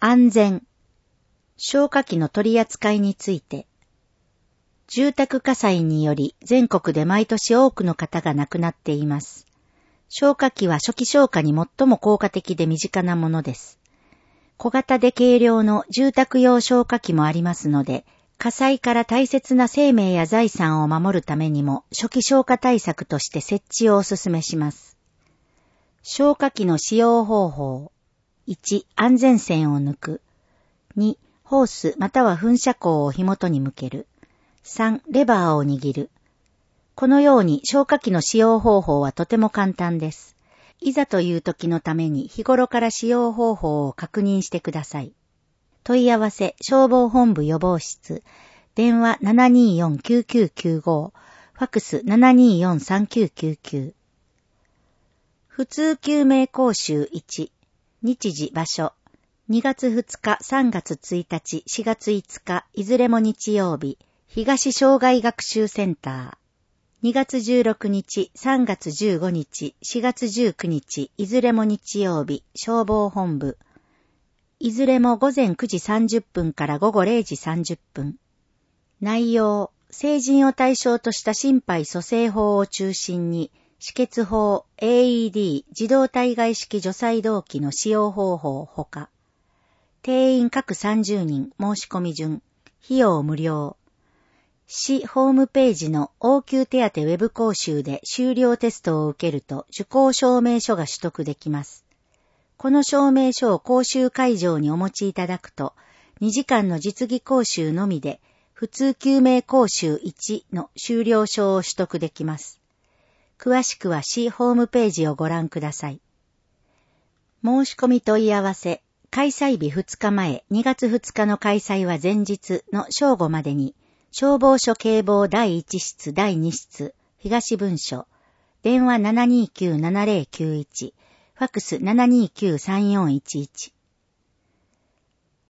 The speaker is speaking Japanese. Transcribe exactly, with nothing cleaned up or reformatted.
安全。消火器の取り扱いについて。住宅火災により全国で毎年多くの方が亡くなっています。消火器は初期消火に最も効果的で身近なものです。小型で軽量の住宅用消火器もありますので、火災から大切な生命や財産を守るためにも初期消火対策として設置をお勧めします。消火器の使用方法。いち、安全栓を抜く。に、ホースまたは噴射口を火元に向ける。さん、レバーを握る。このように消火器の使用方法はとても簡単です。いざという時のために日頃から使用方法を確認してください。問い合わせ消防本部予防室、電話 ななにーよんきゅうきゅうきゅうご、ファックス ななにーよんさんきゅうきゅうきゅう。普通救命講習いち、日時場所、にがつふつか、さんがつついたち、しがついつか、いずれも日曜日、東障害学習センター。にがつじゅうろくにち、さんがつじゅうごにち、しがつじゅうくにち、いずれも日曜日、消防本部。いずれもごぜんくじさんじゅっぷんからごごれいじさんじゅっぷん。内容、成人を対象とした心肺蘇生法を中心に、止血法、エーイーディー、自動体外式除細動器の使用方法ほか。定員各さんじゅうにん、申し込み順、費用無料。市ホームページの応急手当ウェブ講習で修了テストを受けると受講証明書が取得できます。この証明書を講習会場にお持ちいただくと、にじかんの実技講習のみで、普通救命講習いちの修了証を取得できます。詳しくは市ホームページをご覧ください。申し込み問い合わせ、開催日ふつかまえ、にがつふつかの開催は前日の正午までに、消防署警防だいいち室だいに室、東分署、電話 ななにーきゅうななぜろきゅういち、ファックス ななにーきゅうさんよんいちいち。